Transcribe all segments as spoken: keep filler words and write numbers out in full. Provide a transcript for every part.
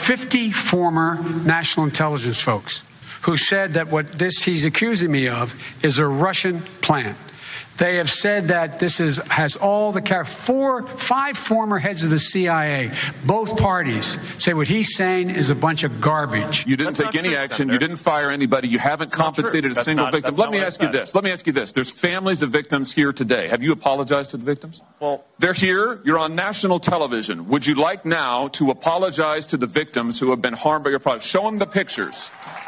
fifty former national intelligence folks who said that what this he's accusing me of is a Russian plant. They have said that this is has all the car- four, five former heads of the C I A, both parties say what he's saying is a bunch of garbage. You didn't That's take any true, action. Senator. You didn't fire anybody. You haven't That's compensated a That's single not, victim. that's Let not me what I ask you said. this. Let me ask you this. There's families of victims here today. Have you apologized to the victims? Well, they're here. You're on national television. Would you like now to apologize to the victims who have been harmed by your product? Show them the pictures.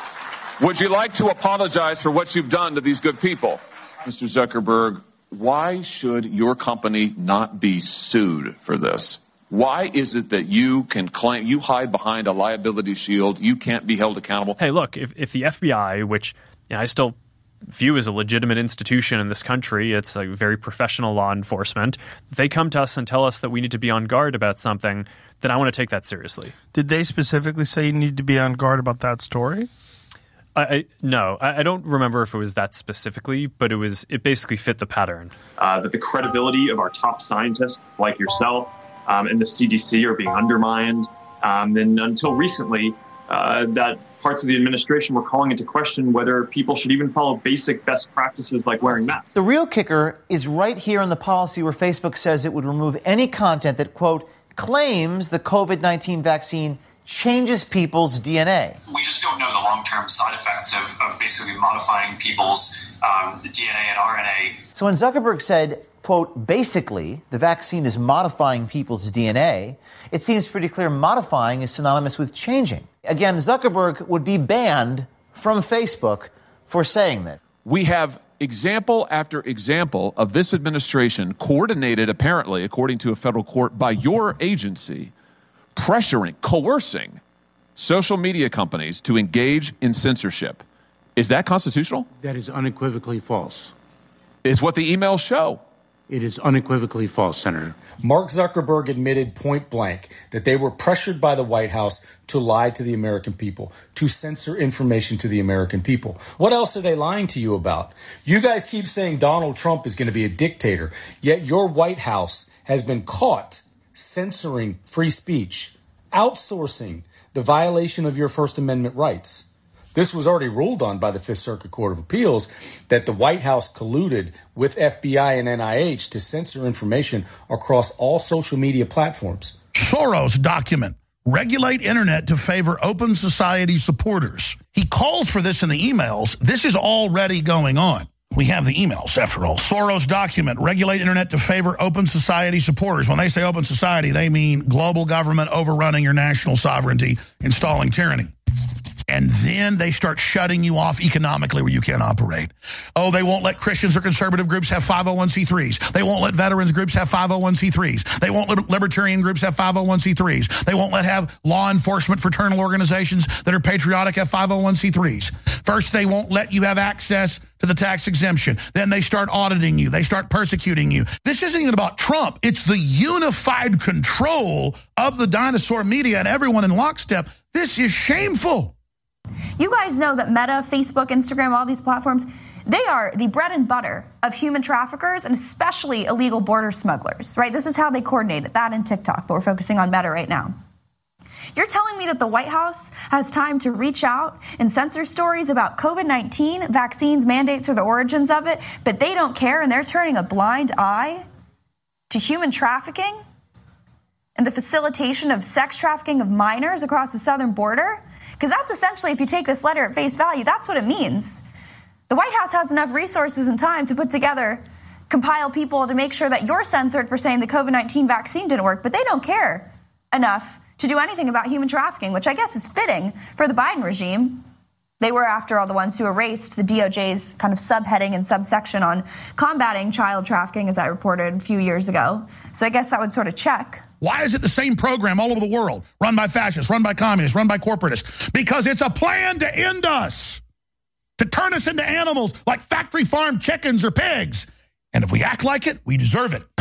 Would you like to apologize for what you've done to these good people? Mister Zuckerberg, why should your company not be sued for this? Why is it that you can claim, you hide behind a liability shield, you can't be held accountable? Hey, look, if, if the F B I, which you know, I still view as a legitimate institution in this country, it's a very professional law enforcement, if they come to us and tell us that we need to be on guard about something, then I want to take that seriously. Did they specifically say you need to be on guard about that story? I, I no, I, I don't remember if it was that specifically, but it was it basically fit the pattern. uh, that the credibility of our top scientists like yourself um, and the C D C are being undermined. Um, and until recently, uh, that parts of the administration were calling into question whether people should even follow basic best practices like wearing masks. The real kicker is right here in the policy where Facebook says it would remove any content that, quote, claims the COVID nineteen vaccine changes people's D N A. We just don't know the long-term side effects of, of basically modifying people's um, D N A and R N A. So when Zuckerberg said, quote, basically, the vaccine is modifying people's D N A, it seems pretty clear modifying is synonymous with changing. Again, Zuckerberg would be banned from Facebook for saying this. We have example after example of this administration coordinated, apparently, according to a federal court, by your agency, pressuring, coercing social media companies to engage in censorship. Is that constitutional? That is unequivocally false. Is what the emails show. It is unequivocally false, Senator. Mark Zuckerberg admitted point blank that they were pressured by the White House to lie to the American people, to censor information to the American people. What else are they lying to you about? You guys keep saying Donald Trump is going to be a dictator, yet your White House has been caught censoring free speech, outsourcing the violation of your First Amendment rights. This was already ruled on by the Fifth Circuit Court of Appeals, that the White House colluded with F B I and N I H to censor information across all social media platforms. Soros document, regulate internet to favor open society supporters. He calls for this in the emails. This is already going on. We have the emails, after all. Soros document, regulate internet to favor open society supporters. When they say open society, they mean global government overrunning your national sovereignty, installing tyranny. And then they start shutting you off economically where you can't operate. Oh, they won't let Christians or conservative groups have five oh one c threes. They won't let veterans groups have five oh one c threes. They won't let libertarian groups have five oh one c threes. They won't let have law enforcement fraternal organizations that are patriotic have five oh one c threes. First, they won't let you have access to the tax exemption. Then they start auditing you. They start persecuting you. This isn't even about Trump. It's the unified control of the dinosaur media and everyone in lockstep. This is shameful. You guys know that Meta, Facebook, Instagram, all these platforms, they are the bread and butter of human traffickers and especially illegal border smugglers, right? This is how they coordinate it, that and TikTok, but we're focusing on Meta right now. You're telling me that the White House has time to reach out and censor stories about COVID nineteen, vaccines, mandates, or the origins of it, but they don't care and they're turning a blind eye to human trafficking and the facilitation of sex trafficking of minors across the southern border? Because that's essentially, if you take this letter at face value, that's what it means. The White House has enough resources and time to put together, compile people to make sure that you're censored for saying the COVID nineteen vaccine didn't work, but they don't care enough to do anything about human trafficking, which I guess is fitting for the Biden regime. They were, after all, the ones who erased the D O J's kind of subheading and subsection on combating child trafficking, as I reported a few years ago. So I guess that would sort of check. Why is it the same program all over the world, run by fascists, run by communists, run by corporatists? Because it's a plan to end us, to turn us into animals like factory farmed chickens or pigs. And if we act like it, we deserve it.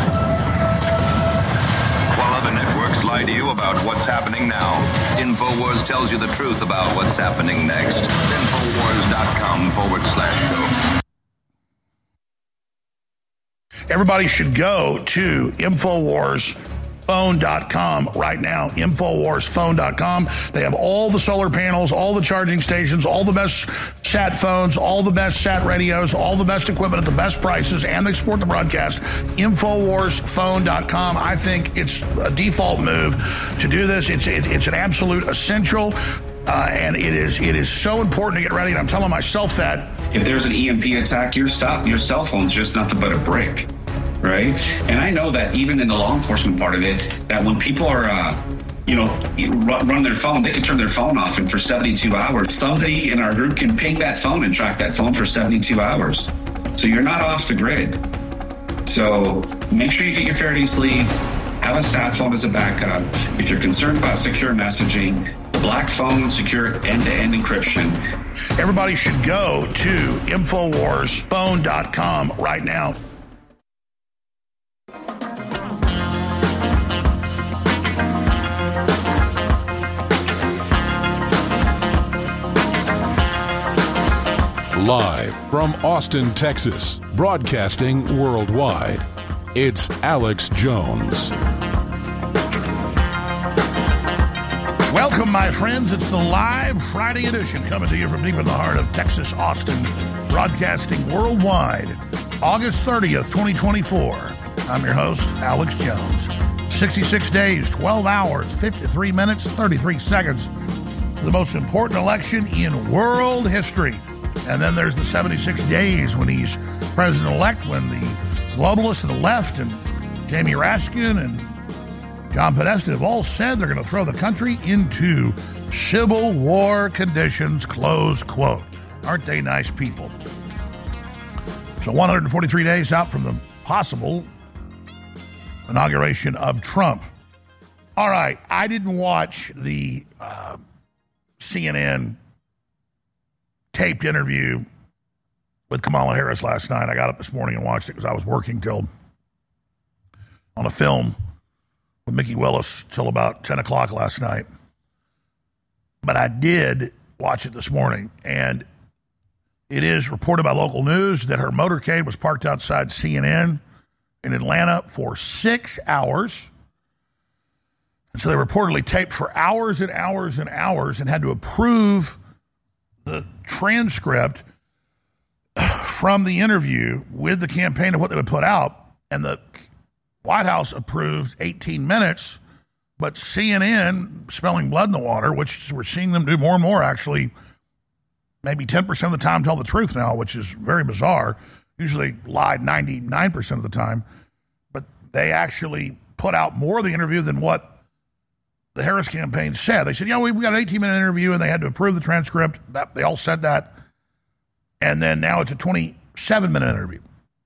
While other networks lie to you about what's happening now, InfoWars tells you the truth about what's happening next. Infowars.com forward slash show. Everybody should go to Infowars phone dot com right now, infowars phone dot com. They have all the solar panels, all the charging stations, all the best sat phones, all the best sat radios, all the best equipment at the best prices, and they support the broadcast. infowars phone dot com. I think it's a default move to do this. It's it, it's an absolute essential. Uh, and it is it is so important to get ready, and I'm telling myself that. If there's an E M P attack, your cell, your cell phone's just nothing but a brick, right? And I know that even in the law enforcement part of it, that when people are, uh, you know, run, run their phone, they can turn their phone off, and for seventy-two hours, somebody in our group can ping that phone and track that phone for seventy-two hours. So you're not off the grid. So make sure you get your Faraday sleeve. Have a sat phone as a backup. If you're concerned about secure messaging, Black Phone secure end-to-end encryption. Everybody should go to infowars phone dot com right now. Live from Austin, Texas, broadcasting worldwide, it's Alex Jones. Welcome, my friends. It's the live Friday edition coming to you from deep in the heart of Texas, Austin, broadcasting worldwide, August thirtieth, twenty twenty-four. I'm your host, Alex Jones. sixty-six days, twelve hours, fifty-three minutes, thirty-three seconds. The most important election in world history. And then there's the seventy-six days when he's president-elect, when the globalists and the left and Jamie Raskin and John Podesta have all said they're going to throw the country into civil war conditions, close quote. Aren't they nice people? So one hundred forty-three days out from the possible inauguration of Trump. All right, I didn't watch the uh, C N N taped interview with Kamala Harris last night. I got up this morning and watched it because I was working till on a film with Mickey Willis till about ten o'clock last night. But I did watch it this morning, and it is reported by local news that her motorcade was parked outside C N N in Atlanta for six hours. And so they reportedly taped for hours and hours and hours and had to approve the transcript from the interview with the campaign of what they would put out. And the White House approved eighteen minutes, but C N N, smelling blood in the water, which we're seeing them do more and more, actually, maybe ten percent of the time tell the truth now, which is very bizarre. Usually lied ninety-nine percent of the time, but they actually put out more of the interview than what the Harris campaign said. They said, yeah, we got an eighteen-minute interview, and they had to approve the transcript. That, they all said that. And then now it's a twenty-seven-minute interview.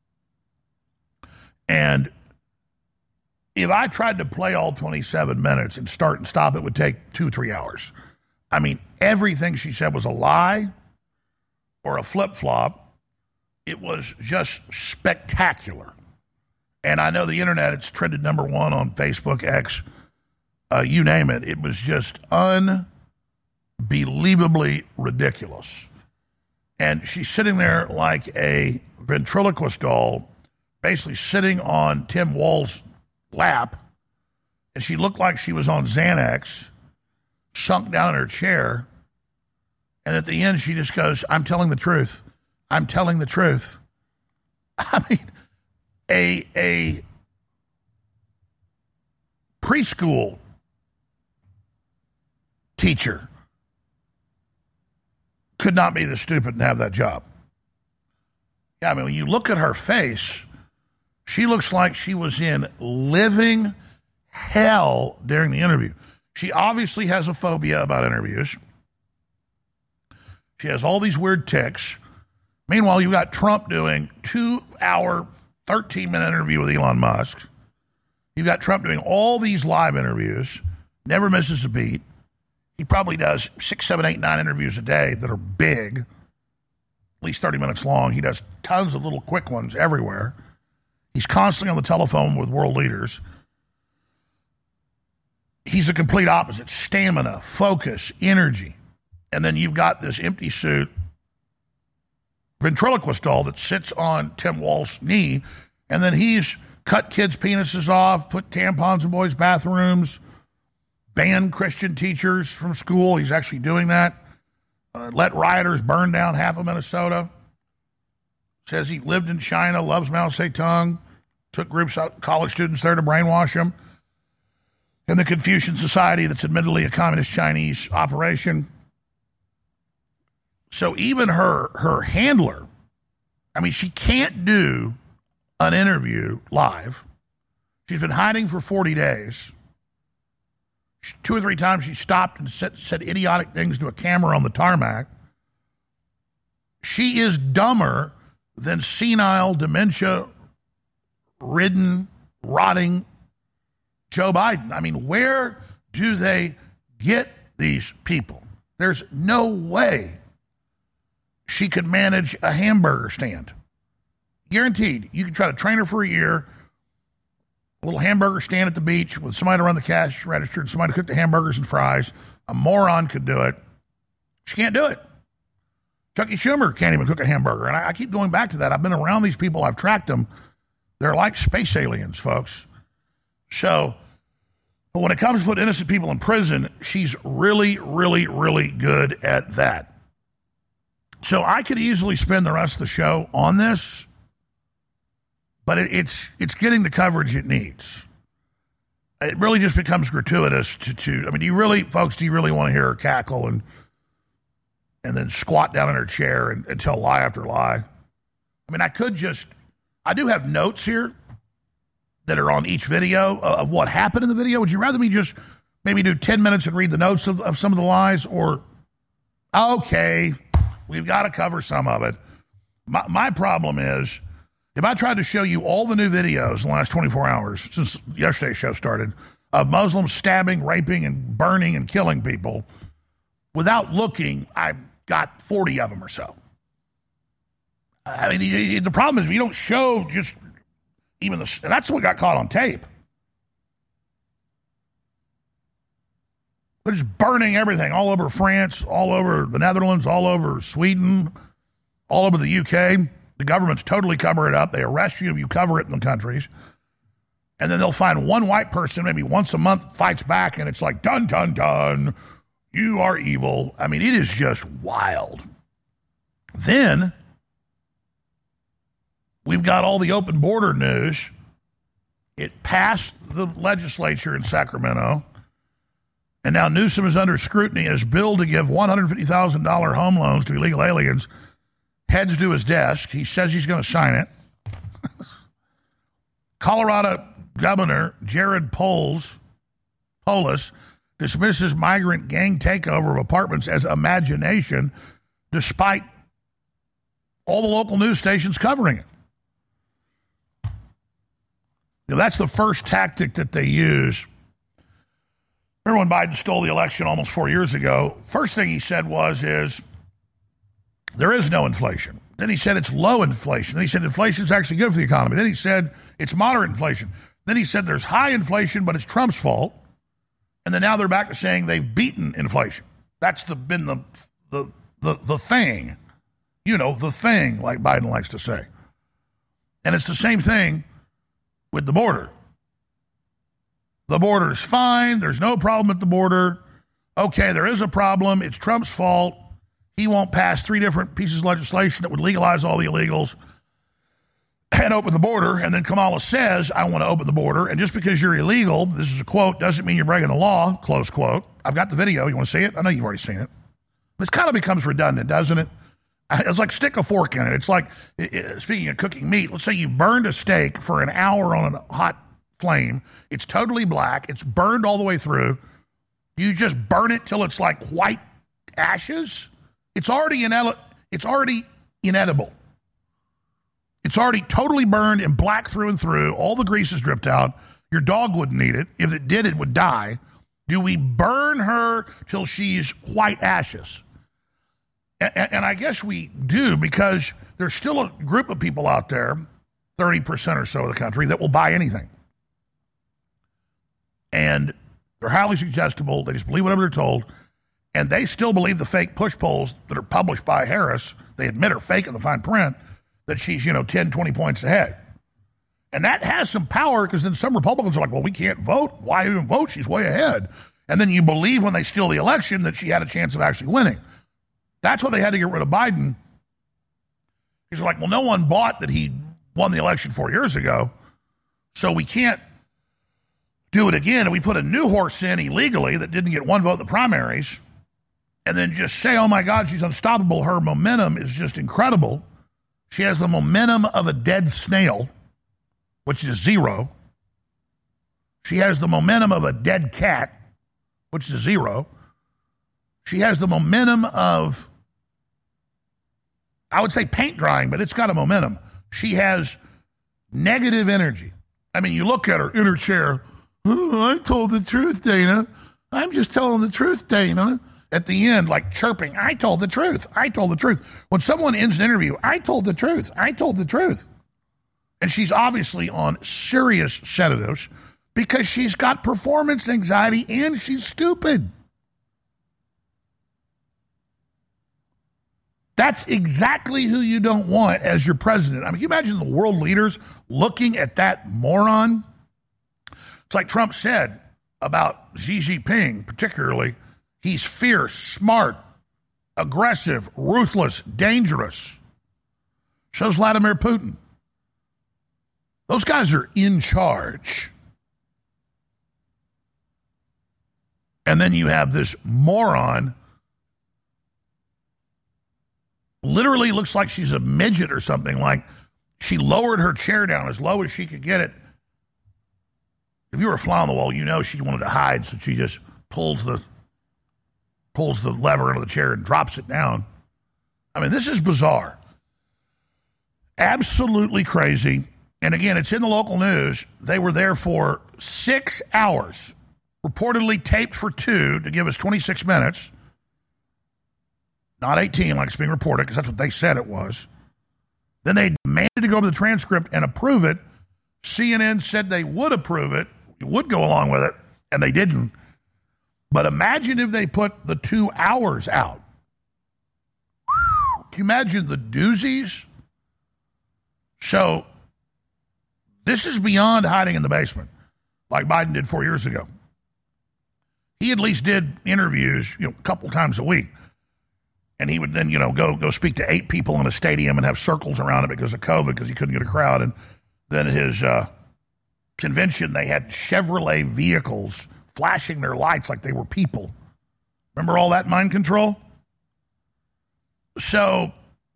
And if I tried to play all twenty-seven minutes and start and stop, it would take two, three hours. I mean, everything she said was a lie or a flip-flop. It was just spectacular. And I know the internet, it's trended number one on Facebook, X, uh, you name it. It was just unbelievably ridiculous. And she's sitting there like a ventriloquist doll, basically sitting on Tim Walz's lap, and she looked like she was on Xanax, sunk down in her chair, and at the end she just goes, I'm telling the truth. I'm telling the truth. I mean, a, a preschool teacher could not be this stupid and have that job. Yeah, I mean, when you look at her face, she looks like she was in living hell during the interview. She obviously has a phobia about interviews. She has all these weird tics. Meanwhile, you've got Trump doing two-hour, thirteen-minute interview with Elon Musk. You've got Trump doing all these live interviews, never misses a beat. He probably does six, seven, eight, nine interviews a day that are big, at least thirty minutes long. He does tons of little quick ones everywhere. He's constantly on the telephone with world leaders. He's the complete opposite. Stamina, focus, energy. And then you've got this empty suit ventriloquist doll that sits on Tim Walz's knee, and then he's cut kids' penises off, put tampons in boys' bathrooms, ban Christian teachers from school. He's actually doing that. Uh, let rioters burn down half of Minnesota. Says he lived in China, loves Mao Zedong, took groups of college students there to brainwash them. In the Confucian Society, that's admittedly a communist Chinese operation. So even her her handler, I mean, she can't do an interview live. She's been hiding for forty days. Two or three times she stopped and said, said idiotic things to a camera on the tarmac. She is dumber than senile, dementia-ridden, rotting Joe Biden. I mean, where do they get these people? There's no way she could manage a hamburger stand. Guaranteed. You could try to train her for a year, a little hamburger stand at the beach with somebody to run the cash register and somebody to cook the hamburgers and fries. A moron could do it. She can't do it. Chucky Schumer can't even cook a hamburger. And I, I keep going back to that. I've been around these people. I've tracked them. They're like space aliens, folks. So, but when it comes to put innocent people in prison, she's really, really, really good at that. So I could easily spend the rest of the show on this, but it, it's it's getting the coverage it needs. It really just becomes gratuitous to, to I mean, do you really, folks, do you really want to hear her cackle and and then squat down in her chair and, and tell lie after lie? I mean, I could just, I do have notes here that are on each video of what happened in the video. Would you rather me just maybe do ten minutes and read the notes of, of some of the lies? Or, okay, we've got to cover some of it. My, my problem is, if I tried to show you all the new videos in the last twenty-four hours, since yesterday's show started, of Muslims stabbing, raping, and burning and killing people, without looking, I got forty of them or so. I mean, the problem is if you don't show just even the, and that's what got caught on tape. They're just burning everything all over France, all over the Netherlands, all over Sweden, all over the U K. The government's totally cover it up. They arrest you if you cover it in the countries. And then they'll find one white person maybe once a month fights back, and it's like, dun, dun, dun, you are evil. I mean, it is just wild. Then we've got all the open border news. It passed the legislature in Sacramento, and now Newsom is under scrutiny as bill to give one hundred fifty thousand dollars home loans to illegal aliens heads to his desk. He says he's going to sign it. Colorado Governor Jared Polis, Polis dismisses migrant gang takeover of apartments as imagination, despite all the local news stations covering it. Now, that's the first tactic that they use. Remember when Biden stole the election almost four years ago? First thing he said was, is there is no inflation. Then he said it's low inflation. Then he said inflation is actually good for the economy. Then he said it's moderate inflation. Then he said there's high inflation, but it's Trump's fault. And then now they're back to saying they've beaten inflation. That's the, been the, the, the, the thing. You know, the thing, like Biden likes to say. And it's the same thing with the border. The border is fine. There's no problem at the border. Okay, there is a problem. It's Trump's fault. He won't pass three different pieces of legislation that would legalize all the illegals and open the border. And then Kamala says, I want to open the border. And just because you're illegal, this is a quote, doesn't mean you're breaking the law, close quote. I've got the video. You want to see it? I know you've already seen it. This kind of becomes redundant, doesn't it? It's like stick a fork in it. It's like, speaking of cooking meat, let's say you burned a steak for an hour on a hot flame. It's totally black. It's burned all the way through. You just burn it till it's like white ashes. It's already inedi- It's already inedible. It's already totally burned and black through and through. All the grease is dripped out. Your dog wouldn't eat it. If it did, it would die. Do we burn her till she's white ashes? And, and I guess we do, because there's still a group of people out there, thirty percent or so of the country, that will buy anything. And they're highly suggestible. They just believe whatever they're told. And they still believe the fake push polls that are published by Harris, they admit are fake in the fine print, that she's, you know, ten, twenty points ahead. And that has some power because then some Republicans are like, well, we can't vote. Why even vote? She's way ahead. And then you believe when they steal the election that she had a chance of actually winning. That's why they had to get rid of Biden. He's like, well, no one bought that he won the election four years ago, so we can't do it again. And we put a new horse in illegally that didn't get one vote in the primaries, and then just say, oh, my God, she's unstoppable. Her momentum is just incredible. She has the momentum of a dead snail, which is zero. She has the momentum of a dead cat, which is zero. She has the momentum of, I would say paint drying, but it's got a momentum. She has negative energy. I mean, you look at her in her chair. Oh, I told the truth, Dana. I'm just telling the truth, Dana. At the end, like chirping, I told the truth. I told the truth. When someone ends an interview, I told the truth. I told the truth. And she's obviously on serious sedatives because she's got performance anxiety and she's stupid. That's exactly who you don't want as your president. I mean, can you imagine the world leaders looking at that moron? It's like Trump said about Xi Jinping, particularly. He's fierce, smart, aggressive, ruthless, dangerous. So's Vladimir Putin. Those guys are in charge. And then you have this moron, literally looks like she's a midget or something, like she lowered her chair down as low as she could get it. If you were a fly on the wall, you know she wanted to hide, so she just pulls the pulls the lever into the chair and drops it down. I mean, this is bizarre. Absolutely crazy. And again, it's in the local news. They were there for six hours, reportedly taped for two to give us twenty-six minutes. Not eighteen like it's being reported, because that's what they said it was. Then they demanded to go over the transcript and approve it. C N N said they would approve it, would go along with it, and they didn't. But imagine if they put the two hours out. Can you imagine the doozies? So this is beyond hiding in the basement, like Biden did four years ago. He at least did interviews, you know, a couple times a week. And he would then, you know, go go speak to eight people in a stadium and have circles around it because of COVID, because he couldn't get a crowd. And then his uh, convention, they had Chevrolet vehicles flashing their lights like they were people. Remember all that mind control? So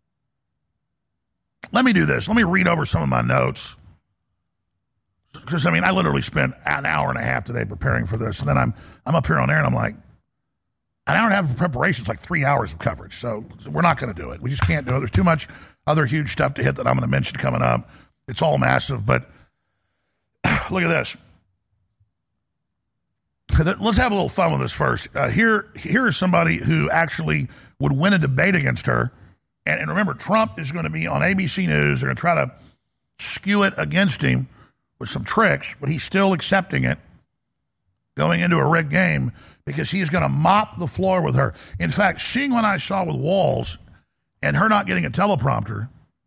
let me do this. Let me read over some of my notes. Because, I mean, I literally spent an hour and a half today preparing for this. And then I'm I'm up here on air and I'm like, an hour and a half of preparation is like three hours of coverage. So we're not going to do it. We just can't do it. There's too much other huge stuff to hit that I'm going to mention coming up. It's all massive. But look at this. Let's have a little fun with this first. Uh, here, here is somebody who actually would win a debate against her. And, and remember, Trump is going to be on A B C News. They're going to try to skew it against him with some tricks, but he's still accepting it going into a rigged game because he's going to mop the floor with her. In fact, seeing what I saw with Walz and her not getting a teleprompter,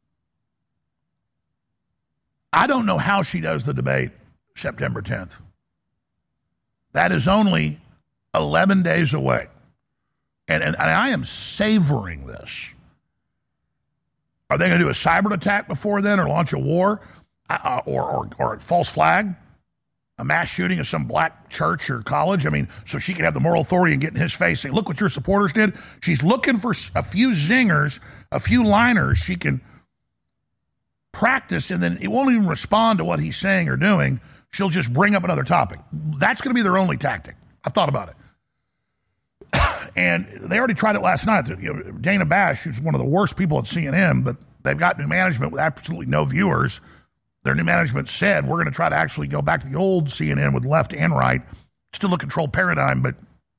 I don't know how she does the debate September tenth. That is only eleven days away. And, and, and I am savoring this. Are they going to do a cyber attack before then or launch a war uh, or, or, or a false flag? A mass shooting of some black church or college? I mean, so she can have the moral authority and get in his face and say, look what your supporters did. She's looking for a few zingers, a few liners she can practice, and then it won't even respond to what he's saying or doing. She'll just bring up another topic. That's going to be their only tactic. I've thought about it. And they already tried it last night. You know, Dana Bash, who's one of the worst people at C N N, but they've got new management with absolutely no viewers. Their new management said, we're going to try to actually go back to the old C N N with left and right. Still a controlled paradigm, but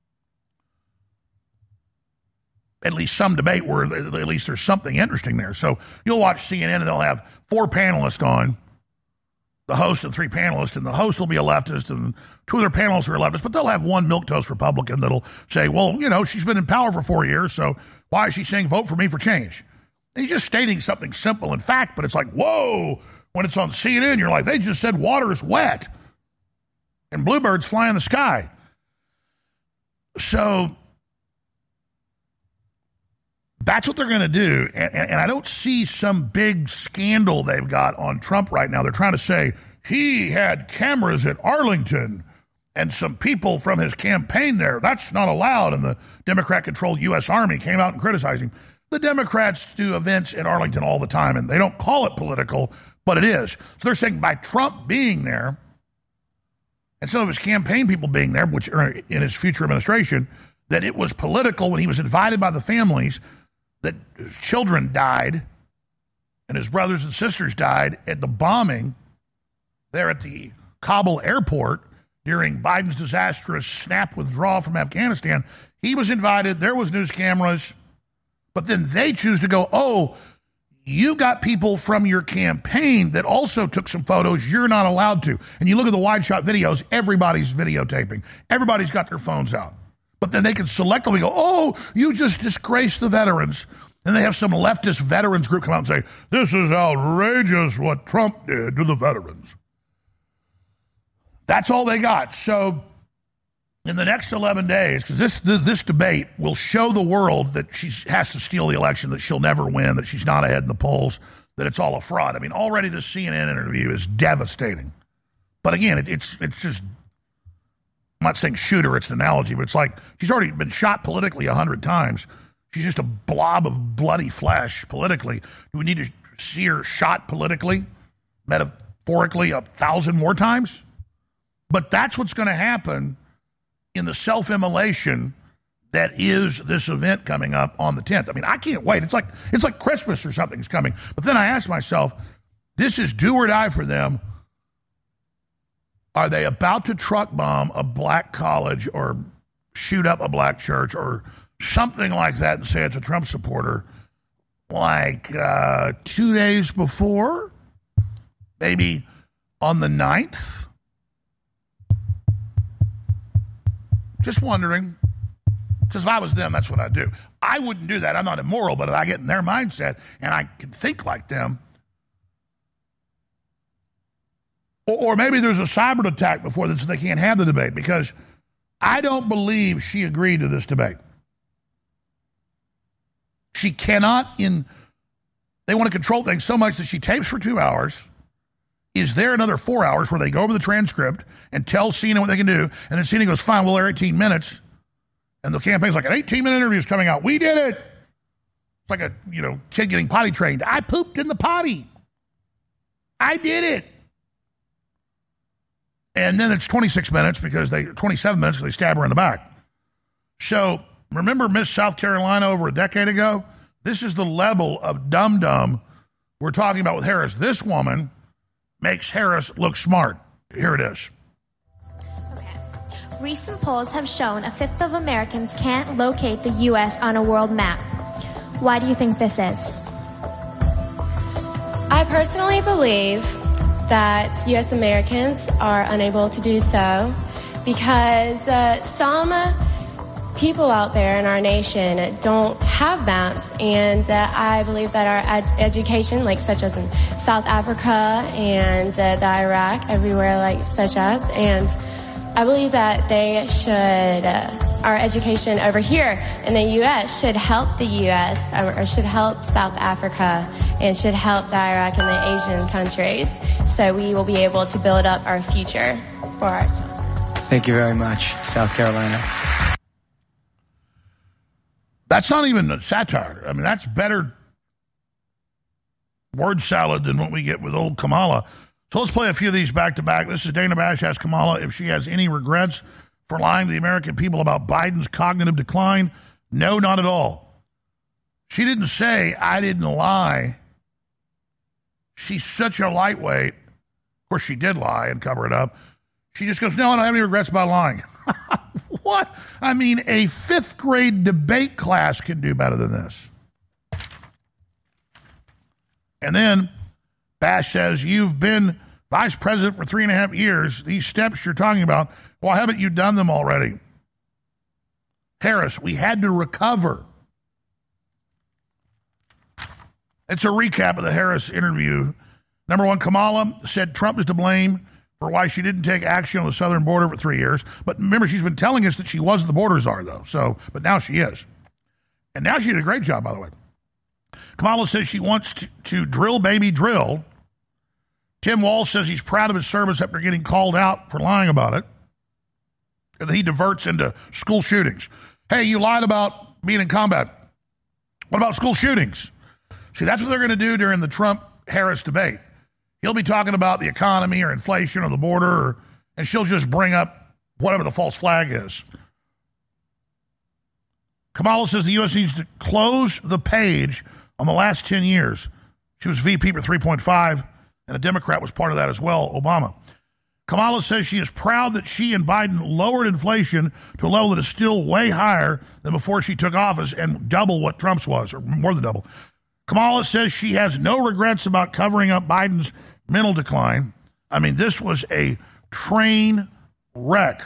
at least some debate where at least there's something interesting there. So you'll watch C N N and they'll have four panelists on, the host and three panelists, and the host will be a leftist and two other panelists are leftists, but they'll have one milquetoast Republican that'll say, well, you know, she's been in power for four years, so why is she saying vote for me for change? And he's just stating something simple in fact, but it's like, whoa, When it's on C N N, you're like, they just said water is wet and bluebirds fly in the sky. So that's what they're going to do. And, and, and I don't see some big scandal they've got on Trump right now. They're trying to say he had cameras at Arlington and some people from his campaign there. That's not allowed. And the Democrat-controlled U S Army came out and criticized him. The Democrats do events in Arlington all the time, and they don't call it political, but it is. So they're saying by Trump being there and some of his campaign people being there, which are in his future administration, that it was political when he was invited by the families, that his children died and his brothers and sisters died at the bombing there at the Kabul airport during Biden's disastrous snap withdrawal from Afghanistan. He was invited. There was news cameras. But then they choose to go, oh, you got people from your campaign that also took some photos. You're not allowed to. And you look at the wide shot videos, everybody's videotaping. Everybody's got their phones out. But then they can selectively go, oh, you just disgraced the veterans. And they have some leftist veterans group come out and say, this is outrageous what Trump did to the veterans. That's all they got. So in the next eleven days, because this this debate will show the world that she has to steal the election, that she'll never win, that she's not ahead in the polls, that it's all a fraud. I mean, already this C N N interview is devastating. But again, it, it's it's just, I'm not saying shoot her, it's an analogy, but it's like she's already been shot politically a hundred times. She's just a blob of bloody flesh politically. Do we need to see her shot politically, metaphorically, a thousand more times? But that's what's going to happen in the self-immolation that is this event coming up on the tenth. I mean, I can't wait. It's like it's like Christmas or something's coming. But then I ask myself, this is do or die for them. Are they about to truck bomb a black college or shoot up a black church or something like that and say it's a Trump supporter like uh, two days before? Maybe on the ninth? Just wondering. Because if I was them, that's what I'd do. I wouldn't do that. I'm not immoral, but if I get in their mindset and I can think like them, or, or maybe there's a cyber attack before this so they can't have the debate, because I don't believe she agreed to this debate. She cannot in, they want to control things so much that she tapes for two hours, is there another four hours where they go over the transcript and tell C N N what they can do, and then C N N goes, fine, we'll air eighteen minutes. And the campaign's like, an eighteen-minute interview is coming out. We did it. It's like a, you know, kid getting potty trained. I pooped in the potty. I did it. And then it's twenty-six minutes because they, twenty-seven minutes because they stab her in the back. So remember Miss South Carolina over a decade ago? This is the level of dum-dum we're talking about with Harris. This woman makes Harris look smart. Here it is. Recent polls have shown a fifth of Americans can't locate the U S on a world map. Why do you think this is? I personally believe that U S Americans are unable to do so because uh, some people out there in our nation don't have maps, and uh, I believe that our ed- education, like such as in South Africa and uh, the Iraq, everywhere like such as, and I believe that they should, uh, our education over here in the U S should help the U S or, or should help South Africa and should help the Iraq and the Asian countries, so we will be able to build up our future for our children. Thank you very much, South Carolina. That's not even a satire. I mean, that's better word salad than what we get with old Kamala. So let's play a few of these back to back. This is Dana Bash asks Kamala if she has any regrets for lying to the American people about Biden's cognitive decline. No, not at all. She didn't say, I didn't lie. She's such a lightweight. Of course, she did lie and cover it up. She just goes, no, I don't have any regrets about lying. What? I mean, a fifth grade debate class can do better than this. And then Bash says, you've been vice president for three and a half years. These steps you're talking about, why haven't you done them already? Harris, we had to recover. It's a recap of the Harris interview Number one, Kamala said Trump is to blame for why she didn't take action on the southern border for three years. But remember, she's been telling us that she wasn't the border czar, though. So, but now she is. And now she did a great job, by the way. Kamala says she wants to, to drill, baby, drill. Tim Walz says he's proud of his service after getting called out for lying about it. And he diverts into school shootings. Hey, you lied about being in combat. What about school shootings? See, that's what they're going to do during the Trump-Harris debate. He'll be talking about the economy or inflation or the border, or, and she'll just bring up whatever the false flag is. Kamala says the U S needs to close the page on the last ten years. She was V P for three point five, and a Democrat was part of that as well, Obama. Kamala says she is proud that she and Biden lowered inflation to a level that is still way higher than before she took office and double what Trump's was, or more than double. Kamala says she has no regrets about covering up Biden's mental decline. I mean, this was a train wreck.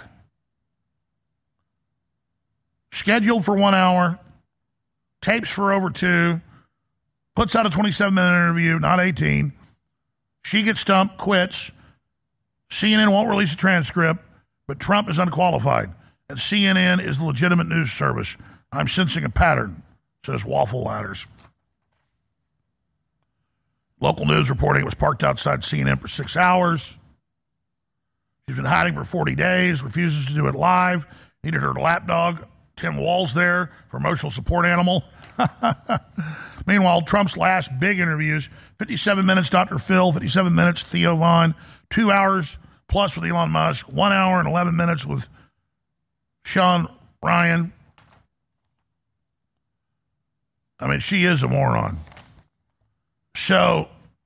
Scheduled for one hour, tapes for over two, puts out a twenty-seven minute interview, not eighteen. She gets stumped, quits. C N N won't release a transcript, but Trump is unqualified. And C N N is the legitimate news service. I'm sensing a pattern, says Waffle Ladders. Local news reporting it was parked outside C N N for six hours. She's been hiding for forty days, refuses to do it live. Needed her lapdog, Tim Walz, there for emotional support animal. Meanwhile, Trump's last big interviews, fifty-seven minutes Doctor Phil, fifty-seven minutes Theo Vaughn, two hours plus with Elon Musk, one hour and eleven minutes with Sean Ryan. I mean, she is a moron. So,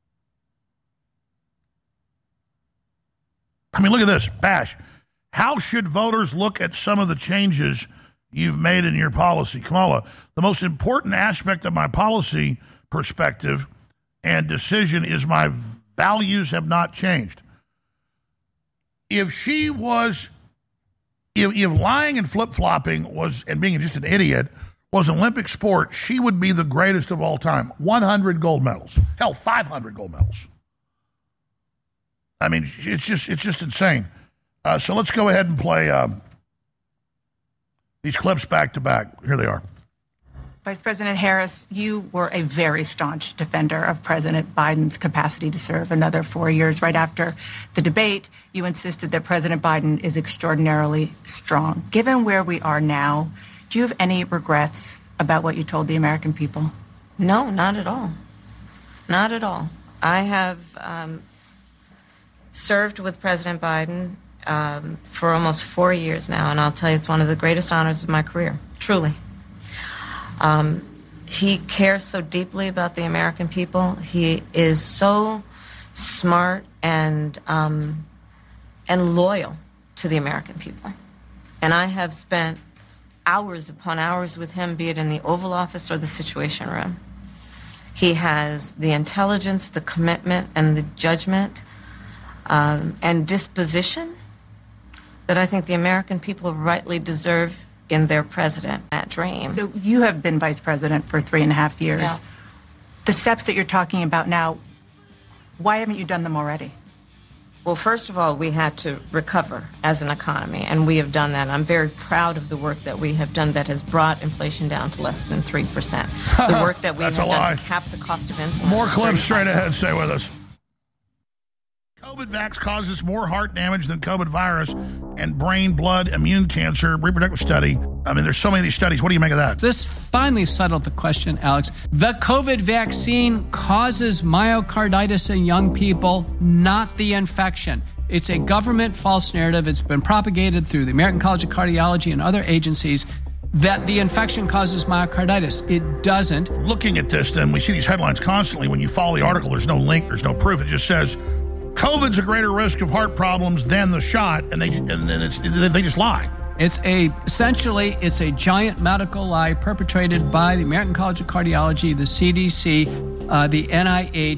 I mean, look at this. Bash, how should voters look at some of the changes you've made in your policy? Kamala, the most important aspect of my policy perspective and decision is my values have not changed. If she was, if, if lying and flip-flopping was, and being just an idiot, was an Olympic sport, she would be the greatest of all time. one hundred gold medals. Hell, five hundred gold medals. I mean, it's just it's just insane. Uh, so let's go ahead and play um, these clips back to back. Here they are. Vice President Harris, you were a very staunch defender of President Biden's capacity to serve another four years. Right after the debate, you insisted that President Biden is extraordinarily strong. Given where we are now, do you have any regrets about what you told the American people? No, not at all. Not at all. I have um, served with President Biden um, for almost four years now, and I'll tell you, it's one of the greatest honors of my career, truly. Um, he cares so deeply about the American people. He is so smart and um, and loyal to the American people. And I have spent hours upon hours with him, be it in the Oval Office or the Situation Room. He has the intelligence, the commitment, and the judgment um, and disposition that I think the American people rightly deserve in their president, that dream. So you have been vice president for three and a half years. Yeah. The steps that you're talking about now, why haven't you done them already? Well, first of all, we had to recover as an economy, and we have done that. I'm very proud of the work that we have done that has brought inflation down to less than three percent. The work that we have done to cap the cost of insulin. More clips straight ahead. Stay with us. COVID vax causes more heart damage than COVID virus and brain, blood, immune cancer, reproductive study. I mean, there's so many of these studies. What do you make of that? This finally settled the question, Alex. The COVID vaccine causes myocarditis in young people, not the infection. It's a government false narrative. It's been propagated through the American College of Cardiology and other agencies that the infection causes myocarditis. It doesn't. Looking at this, then, we see these headlines constantly. When you follow the article, there's no link, there's no proof. It just says COVID's a greater risk of heart problems than the shot, and they and then it's they just lie. It's a essentially it's a giant medical lie perpetrated by the American College of Cardiology, the C D C, uh, the N I H,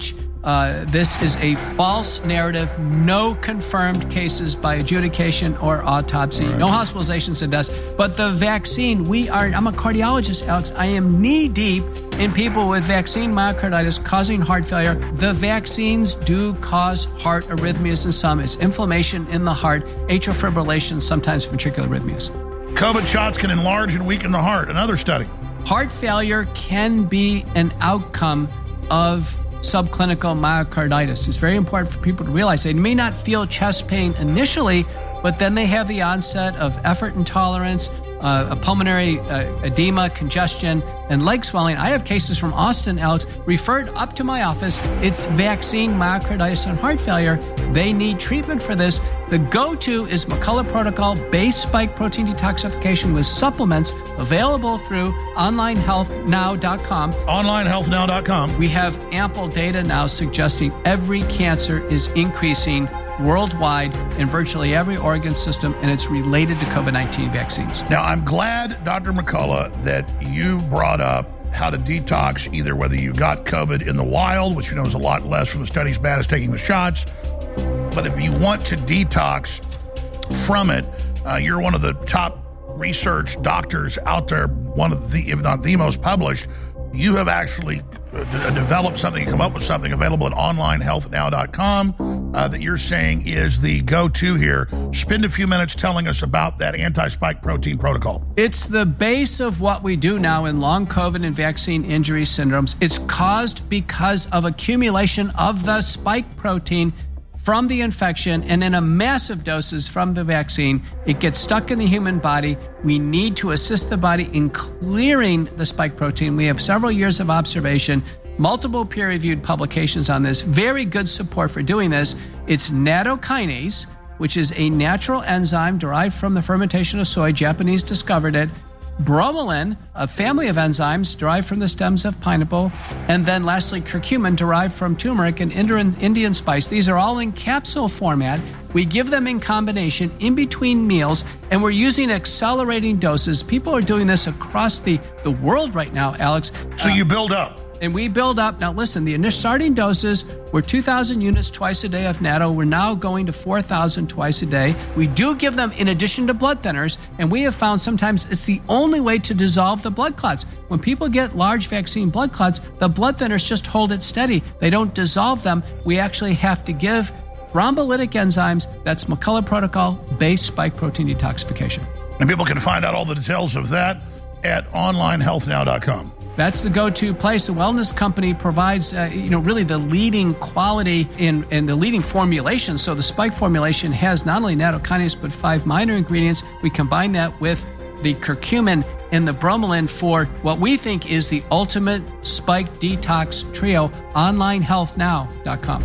Uh, this is a false narrative. No confirmed cases by adjudication or autopsy. Right. No hospitalizations and deaths. But the vaccine, we are, I'm a cardiologist, Alex. I am knee deep in people with vaccine myocarditis causing heart failure. The vaccines do cause heart arrhythmias in some. It's inflammation in the heart, atrial fibrillation, sometimes ventricular arrhythmias. COVID shots can enlarge and weaken the heart. Another study. Heart failure can be an outcome of subclinical myocarditis. It's very important for people to realize they may not feel chest pain initially, but then they have the onset of effort intolerance, uh, a pulmonary uh, edema, congestion, and leg swelling. I have cases from Austin, Alex, referred up to my office. It's vaccine myocarditis and heart failure. They need treatment for this. The go-to is McCullough Protocol base spike protein detoxification with supplements available through online health now dot com. online health now dot com. We have ample data now suggesting every cancer is increasing worldwide in virtually every organ system, and it's related to COVID nineteen vaccines. Now, I'm glad, Doctor McCullough, that you brought up how to detox, either whether you got COVID in the wild, which you know is a lot less from the studies bad as taking the shots, but if you want to detox from it, uh, you're one of the top research doctors out there, one of the, if not the most published. You have actually uh, d- developed something, come up with something available at online health now dot com uh, that you're saying is the go-to here. Spend a few minutes telling us about that anti-spike protein protocol. It's the base of what we do now in long COVID and vaccine injury syndromes. It's caused because of accumulation of the spike protein from the infection, and in a massive doses from the vaccine, it gets stuck in the human body. We need to assist the body in clearing the spike protein. We have several years of observation, multiple peer-reviewed publications on this, very good support for doing this. It's nattokinase, which is a natural enzyme derived from the fermentation of soy. Japanese discovered it. Bromelain, a family of enzymes derived from the stems of pineapple, and then lastly curcumin, derived from turmeric and Indian spice. These are all in capsule format. We give them in combination in between meals, and we're using accelerating doses. People are doing this across the, the world right now, Alex. So uh, you build up. And we build up. Now, listen, the initial starting doses were two thousand units twice a day of natto. We're now going to four thousand twice a day. We do give them in addition to blood thinners, and we have found sometimes it's the only way to dissolve the blood clots. When people get large vaccine blood clots, the blood thinners just hold it steady. They don't dissolve them. We actually have to give thrombolytic enzymes. That's McCullough Protocol, base spike protein detoxification. And people can find out all the details of that at online health now dot com. That's the go-to place. The wellness company provides, uh, you know, really the leading quality in, in the leading formulation. So the spike formulation has not only nattokinase, but five minor ingredients. We combine that with the curcumin and the bromelain for what we think is the ultimate spike detox trio. online health now dot com.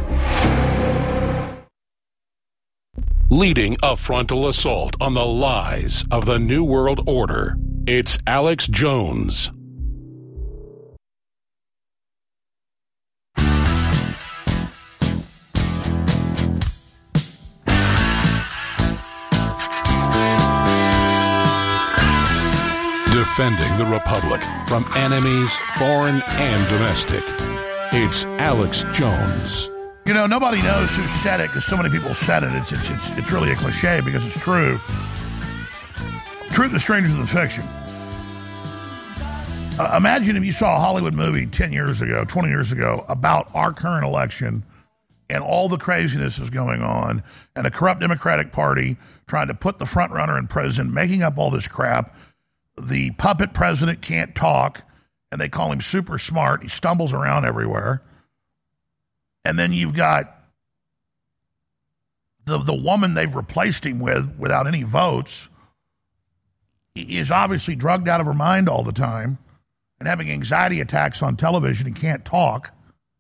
Leading a frontal assault on the lies of the New World Order, it's Alex Jones. Defending the Republic from enemies, foreign and domestic. It's Alex Jones. You know, nobody knows who said it because so many people said it. It's, it's, it's, it's really a cliche because it's true. Truth is stranger than fiction. Uh, imagine if you saw a Hollywood movie ten years ago, twenty years ago, about our current election and all the craziness is going on and a corrupt Democratic Party trying to put the front runner in prison, making up all this crap. The puppet president can't talk, and they call him super smart. He stumbles around everywhere. And then you've got the the woman they've replaced him with without any votes is obviously drugged out of her mind all the time and having anxiety attacks on television and can't talk.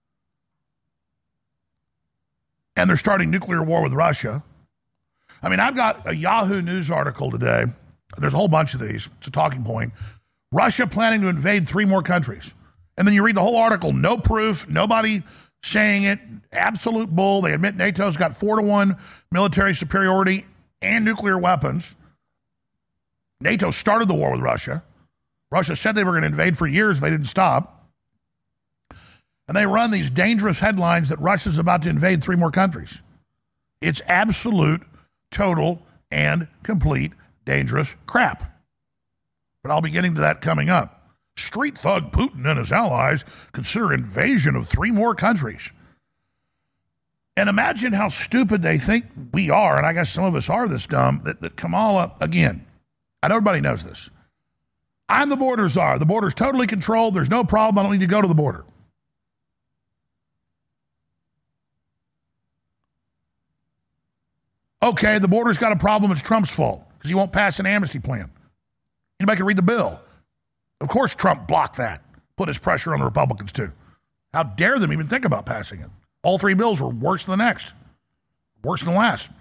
And they're starting nuclear war with Russia. I mean, I've got a Yahoo News article today. There's a whole bunch of these. It's a talking point. Russia planning to invade three more countries. And then you read the whole article. No proof. Nobody saying it. Absolute bull. They admit NATO's got four to one military superiority and nuclear weapons. NATO started the war with Russia. Russia said they were going to invade for years if they didn't stop. And they run these dangerous headlines that Russia's about to invade three more countries. It's absolute, total, and complete dangerous crap. But I'll be getting to that coming up. Street thug Putin and his allies consider invasion of three more countries. And imagine how stupid they think we are, and I guess some of us are this dumb, that, that Kamala, again, I know everybody knows this. I'm the border czar. The border's totally controlled. There's no problem. I don't need to go to the border. Okay, the border's got a problem. It's Trump's fault because he won't pass an amnesty plan. Anybody can read the bill. Of course Trump blocked that, put his pressure on the Republicans too. How dare them even think about passing it? All three bills were worse than the next, worse than the last.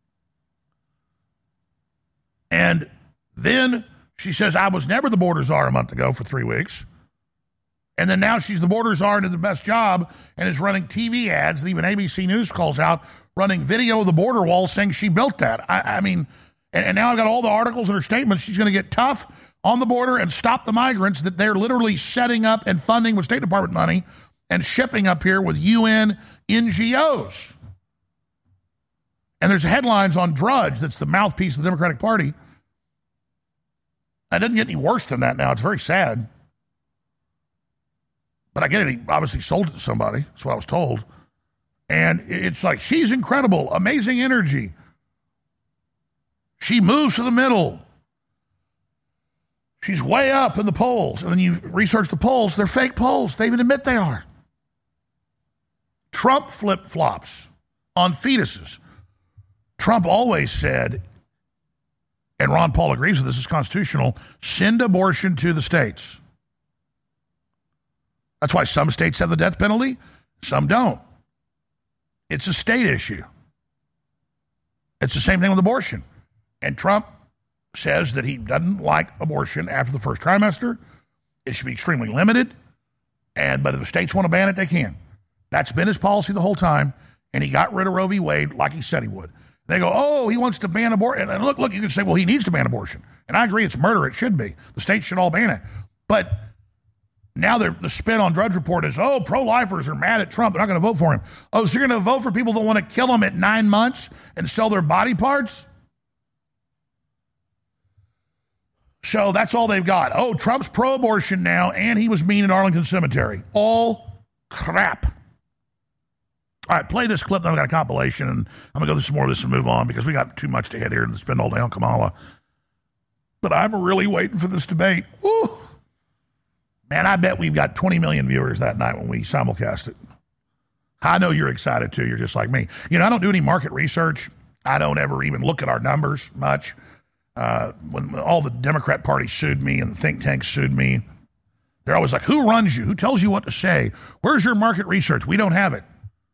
And then she says, I was never the border czar a month ago for three weeks. And then now she's the border czar and did the best job and is running T V ads that even A B C News calls out, running video of the border wall saying she built that. I, I mean, and, and now I've got all the articles and her statements. She's going to get tough on the border and stop the migrants that they're literally setting up and funding with State Department money and shipping up here with U N N G Os. And there's headlines on Drudge, that's the mouthpiece of the Democratic Party. That doesn't get any worse than that now. It's very sad. But I get it. He obviously sold it to somebody. That's what I was told. And it's like, she's incredible. Amazing energy. She moves to the middle. She's way up in the polls. And then you research the polls. They're fake polls. They even admit they are. Trump flip-flops on fetuses. Trump always said, and Ron Paul agrees with this, it's constitutional, send abortion to the states. That's why some states have the death penalty, some don't. It's a state issue. It's the same thing with abortion. And Trump says that he doesn't like abortion after the first trimester. It should be extremely limited. And but if the states want to ban it, they can. That's been his policy the whole time. And he got rid of Roe v. Wade like he said he would. They go, oh, he wants to ban abortion. And look, look, you can say, well, he needs to ban abortion. And I agree, it's murder. It should be. The states should all ban it. But now the spin on Drudge Report is, oh, pro-lifers are mad at Trump. They're not going to vote for him. Oh, so you're going to vote for people that want to kill him at nine months and sell their body parts? So that's all they've got. Oh, Trump's pro-abortion now, and he was mean at Arlington Cemetery. All crap. All right, play this clip. Then I've got a compilation, and I'm going to go through some more of this and move on because we got too much to hit here to spend all day on Kamala. But I'm really waiting for this debate. Ooh. Man, I bet we've got twenty million viewers that night when we simulcast it. I know you're excited, too. You're just like me. You know, I don't do any market research. I don't ever even look at our numbers much. Uh, when all the Democrat Party sued me and the think tanks sued me, they're always like, who runs you? Who tells you what to say? Where's your market research? We don't have it.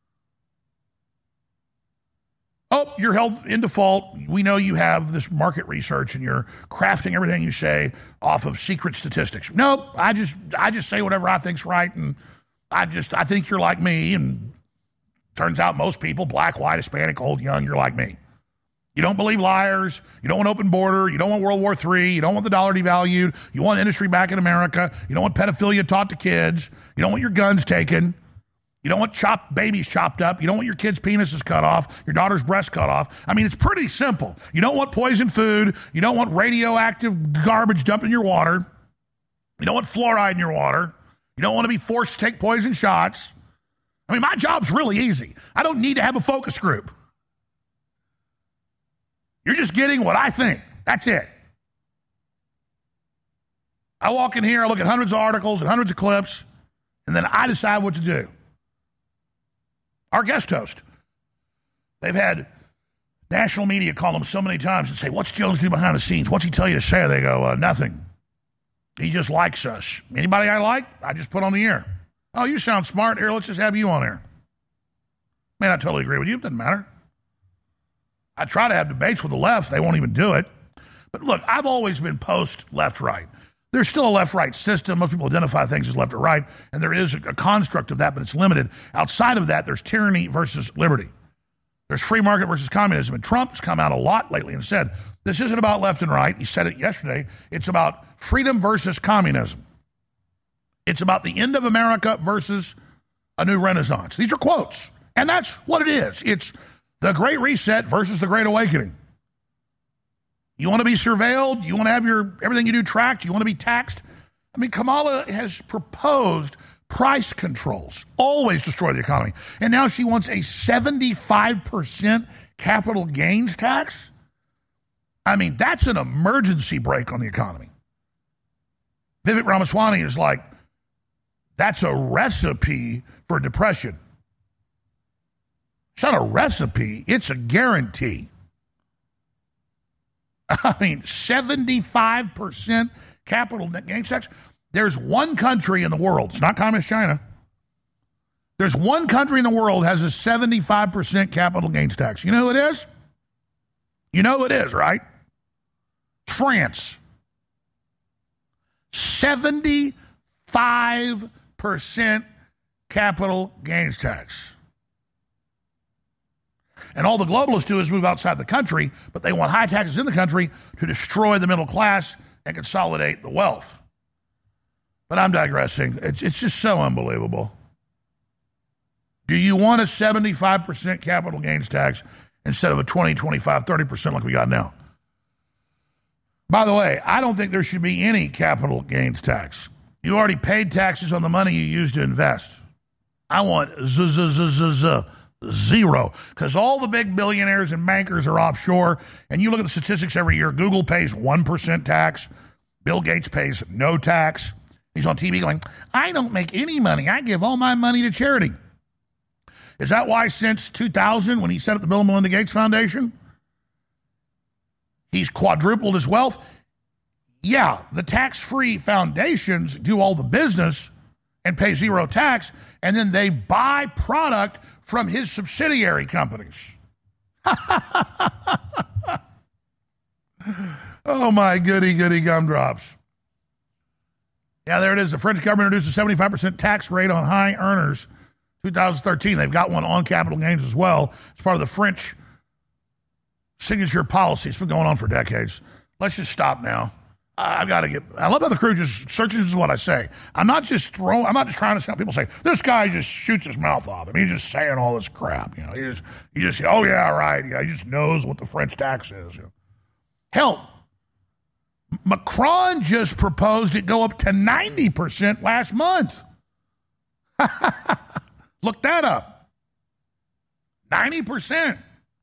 Oh, you're held in default. We know you have this market research and you're crafting everything you say off of secret statistics. Nope, I just I just say whatever I think's right, and I just I think you're like me, and turns out most people, black, white, Hispanic, old, young, you're like me. You don't believe liars. You don't want open border. You don't want World War Three. You don't want the dollar devalued. You want industry back in America. You don't want pedophilia taught to kids. You don't want your guns taken. You don't want chopped babies chopped up. You don't want your kids' penises cut off, your daughter's breasts cut off. I mean, it's pretty simple. You don't want poisoned food. You don't want radioactive garbage dumped in your water. You don't want fluoride in your water. You don't want to be forced to take poison shots. I mean, my job's really easy. I don't need to have a focus group. You're just getting what I think. That's it. I walk in here, I look at hundreds of articles and hundreds of clips, and then I decide what to do. Our guest host. They've had national media call him so many times and say, what's Jones do behind the scenes? What's he tell you to say? They go, uh, nothing. He just likes us. Anybody I like, I just put on the air. Oh, you sound smart. Here, let's just have you on air. Man, I totally agree with you. It doesn't matter. I try to have debates with the left. They won't even do it. But look, I've always been post left-right. There's still a left-right system. Most people identify things as left or right, and there is a, a construct of that, but it's limited. Outside of that, there's tyranny versus liberty. There's free market versus communism. And Trump's come out a lot lately and said, this isn't about left and right. He said it yesterday. It's about freedom versus communism. It's about the end of America versus a new renaissance. These are quotes. And that's what it is. It's the Great Reset versus the Great Awakening. You want to be surveilled? You want to have your everything you do tracked? You want to be taxed? I mean, Kamala has proposed price controls, always destroy the economy. And now she wants a seventy-five percent capital gains tax? I mean, that's an emergency brake on the economy. Vivek Ramaswamy is like, that's a recipe for depression. It's not a recipe, it's a guarantee. I mean, seventy-five percent capital gains tax. There's one country in the world, it's not Communist China. There's one country in the world that has a seventy-five percent capital gains tax. You know who it is? You know who it is, right? France. seventy-five percent capital gains tax. And all the globalists do is move outside the country, but they want high taxes in the country to destroy the middle class and consolidate the wealth. But I'm digressing. It's, it's just so unbelievable. Do you want a seventy-five percent capital gains tax instead of a twenty, twenty-five, thirty percent like we got now? By the way, I don't think there should be any capital gains tax. You already paid taxes on the money you used to invest. I want z z z z z zero, because all the big billionaires and bankers are offshore, and you look at the statistics every year. Google pays one percent tax. Bill Gates pays no tax. He's on T V going, I don't make any money. I give all my money to charity. Is that why since two thousand, when he set up the Bill and Melinda Gates Foundation, he's quadrupled his wealth? Yeah, the tax-free foundations do all the business and pay zero tax, and then they buy product from his subsidiary companies. Oh, my goody, goody gumdrops. Yeah, there it is. The French government introduced a seventy-five percent tax rate on high earners two thousand thirteen. They've got one on capital gains as well. It's part of the French signature policy. It's been going on for decades. Let's just stop now. I've got to get, I love how the crew just searches what I say. I'm not just throwing, I'm not just trying to sound, people say, this guy just shoots his mouth off. I mean, he's just saying all this crap. You know, he just, he just, oh yeah, right. Yeah, he just knows what the French tax is. You know. Hell, Macron just proposed it go up to ninety percent last month. Look that up. ninety percent.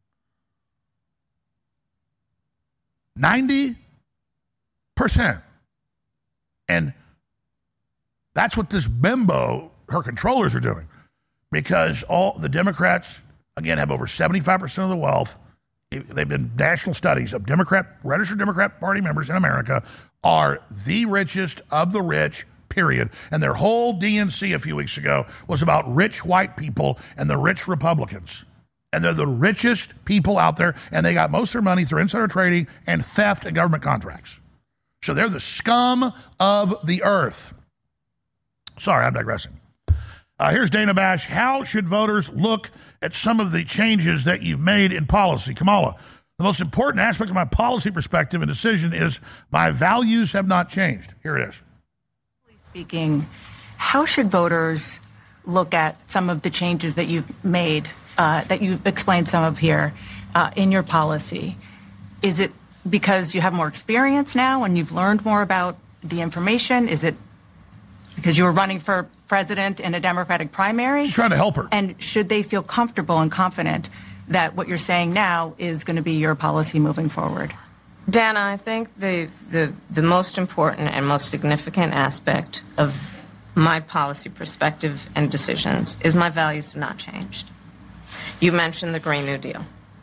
ninety percent. And that's what this bimbo, her controllers, are doing. Because all the Democrats, again, have over seventy-five percent of the wealth. They've been national studies of Democrat, registered Democrat Party members in America are the richest of the rich, period. And their whole D N C a few weeks ago was about rich white people and the rich Republicans. And they're the richest people out there, and they got most of their money through insider trading and theft and government contracts. So they're the scum of the earth. Sorry, I'm digressing. Uh, here's Dana Bash. How should voters look at some of the changes that you've made in policy? Kamala, the most important aspect of my policy perspective and decision is my values have not changed. Here it is. Speaking, how should voters look at some of the changes that you've made, uh, that you've explained some of here uh, in your policy? Is it because you have more experience now and you've learned more about the information? Is it because you were running for president in a Democratic primary? Just trying to help her. And should they feel comfortable and confident that what you're saying now is going to be your policy moving forward? Dana, I think the, the, the most important and most significant aspect of my policy perspective and decisions is my values have not changed. You mentioned the Green New Deal.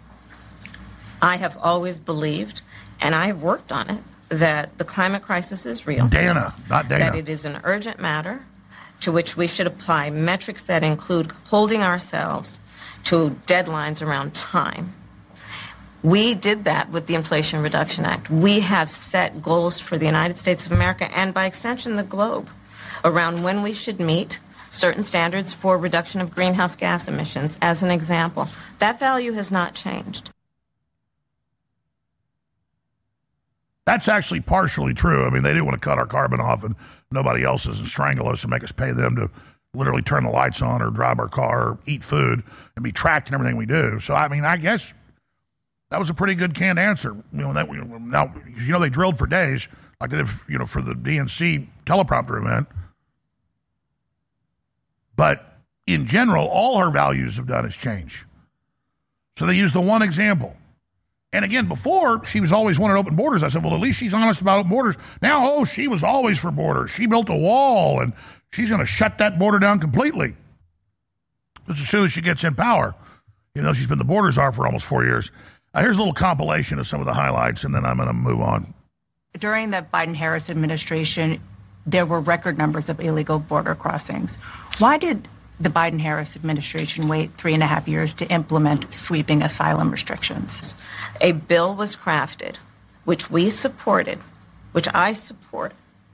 I have always believed, and I have worked on it, that the climate crisis is real. Dana, not Dana. That it is an urgent matter to which we should apply metrics that include holding ourselves to deadlines around time. We did that with the Inflation Reduction Act. We have set goals for the United States of America and, by extension, the globe around when we should meet certain standards for reduction of greenhouse gas emissions, as an example. That value has not changed. That's actually partially true. I mean, they do want to cut our carbon off and nobody else's and strangle us and make us pay them to literally turn the lights on or drive our car or eat food and be tracked in everything we do. So, I mean, I guess that was a pretty good canned answer. You know, that, now, you know, they drilled for days, like they did, you know, for the D N C teleprompter event. But in general, all her values have done is change. So they used the one example. And again, before, she was always wanted open borders. I said, well, at least she's honest about open borders. Now, oh, she was always for borders. She built a wall, and she's going to shut that border down completely. Just as soon as she gets in power, even though she's been the border czar for almost four years. Uh, here's a little compilation of some of the highlights, and then I'm going to move on. During the Biden-Harris administration, there were record numbers of illegal border crossings. Why did the Biden-Harris administration wait three and a half years to implement sweeping asylum restrictions? A bill was crafted, which we supported, which I support,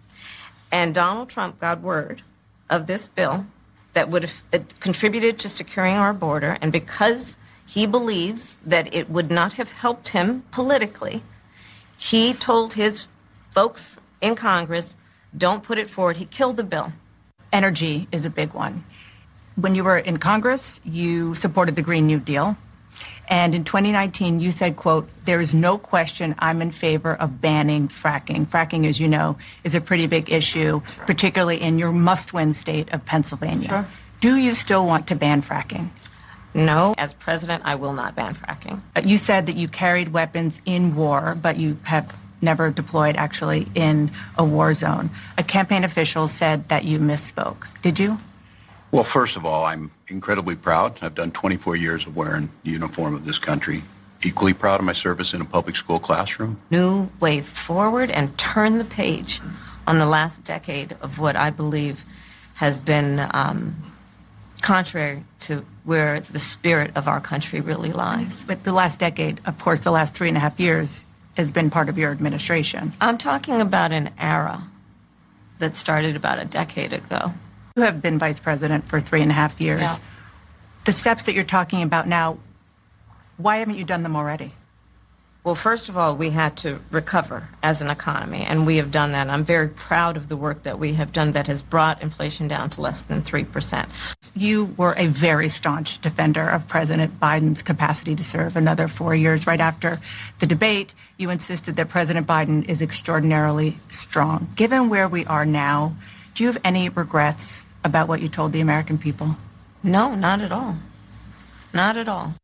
and Donald Trump got word of this bill that would have contributed to securing our border, and because he believes that it would not have helped him politically, he told his folks in Congress, don't put it forward. He killed the bill. Energy is a big one. When you were in Congress, you supported the Green New Deal. And in twenty nineteen, you said, quote, there is no question I'm in favor of banning fracking. Fracking, as you know, is a pretty big issue, particularly in your must-win state of Pennsylvania. Sure. Do you still want to ban fracking? No. As president, I will not ban fracking. You said that you carried weapons in war, but you have never deployed actually in a war zone. A campaign official said that you misspoke. Did you? Well, first of all, I'm incredibly proud. I've done twenty-four years of wearing the uniform of this country. Equally proud of my service in a public school classroom. New way forward and turn the page on the last decade of what I believe has been um, contrary to where the spirit of our country really lies. But the last decade, of course, the last three and a half years has been part of your administration. I'm talking about an era that started about a decade ago. You have been vice president for three and a half years. Yeah. The steps that you're talking about now, why haven't you done them already? Well, first of all, we had to recover as an economy, and we have done that. I'm very proud of the work that we have done that has brought inflation down to less than three percent. You were a very staunch defender of President Biden's capacity to serve another four years. Right after the debate, you insisted that President Biden is extraordinarily strong. Given where we are now, do you have any regrets about what you told the American people? No, not at all. Not at all.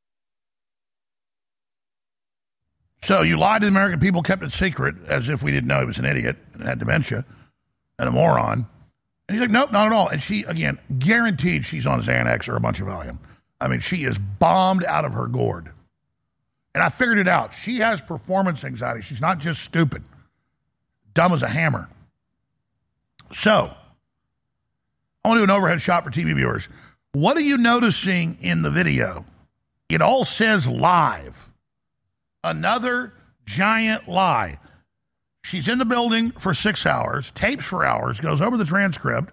So you lied to the American people, kept it secret, as if we didn't know he was an idiot and had dementia and a moron. And he's like, nope, not at all. And she, again, guaranteed she's on Xanax or a bunch of Valium. I mean, she is bombed out of her gourd. And I figured it out. She has performance anxiety. She's not just stupid. Dumb as a hammer. So, I want to do an overhead shot for T V viewers. What are you noticing in the video? It all says live. Another giant lie. She's in the building for six hours, tapes for hours, goes over the transcript,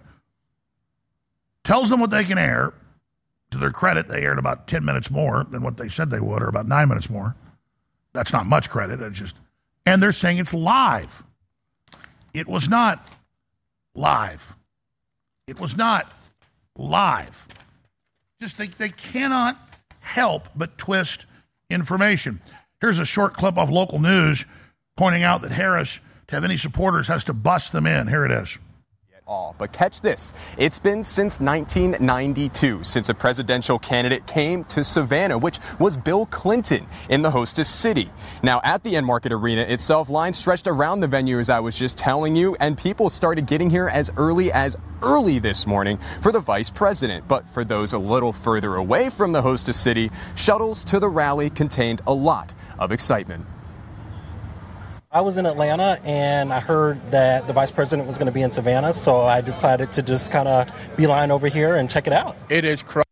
tells them what they can air. To their credit, they aired about ten minutes more than what they said they would, or about nine minutes more. That's not much credit. It's just, and they're saying it's live. It was not live. It was not live. Just they, they cannot help but twist information. Here's a short clip of local news pointing out that Harris, to have any supporters, has to bust them in. Here it is. All. But catch this. It's been since nineteen ninety-two since a presidential candidate came to Savannah, which was Bill Clinton in the hostess city. Now, at the Enmarket Arena itself, lines stretched around the venue, as I was just telling you, and people started getting here as early as early this morning for the vice president. But for those a little further away from the hostess city, shuttles to the rally contained a lot of excitement. I was in Atlanta, and I heard that the vice president was going to be in Savannah, so I decided to just kind of beeline over here and check it out. It is crazy.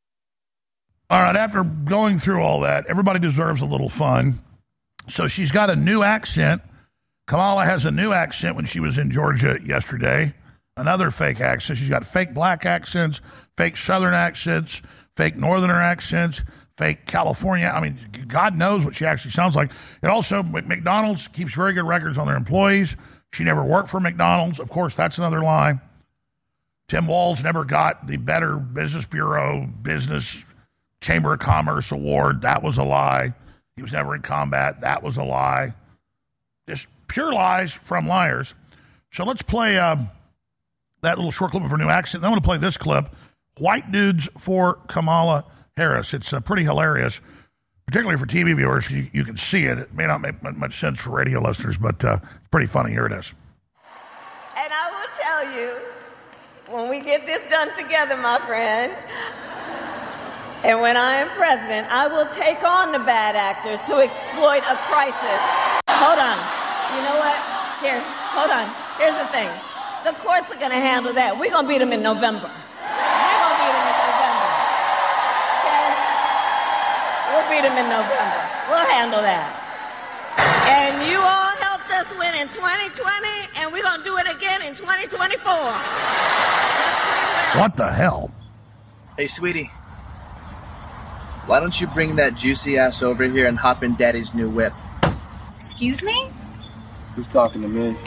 All right, after going through all that, everybody deserves a little fun. So she's got a new accent. Kamala has a new accent when she was in Georgia yesterday. Another fake accent. She's got fake black accents, fake southern accents, fake northerner accents, fake California. I mean, God knows what she actually sounds like. It also, McDonald's keeps very good records on their employees. She never worked for McDonald's. Of course, that's another lie. Tim Walz never got the Better Business Bureau Business Chamber of Commerce Award. That was a lie. He was never in combat. That was a lie. Just pure lies from liars. So let's play uh, that little short clip of her new accent. Then I'm going to play this clip, White Dudes for Kamala Harris. It's uh, pretty hilarious, particularly for T V viewers. You, you can see it. It may not make much sense for radio listeners, but uh, it's pretty funny. Here it is. And I will tell you, when we get this done together, my friend, and when I am president, I will take on the bad actors who exploit a crisis. Hold on. You know what? Here, hold on. Here's the thing. The courts are going to handle that. We're going to beat them in November. We're going to beat them in November. Okay? We'll beat them in November. We'll handle that. And you all helped us win in twenty twenty, and we're going to do it again in twenty twenty-four. What the hell? Hey, sweetie. Why don't you bring that juicy ass over here and hop in Daddy's new whip? Excuse me? Who's talking to me?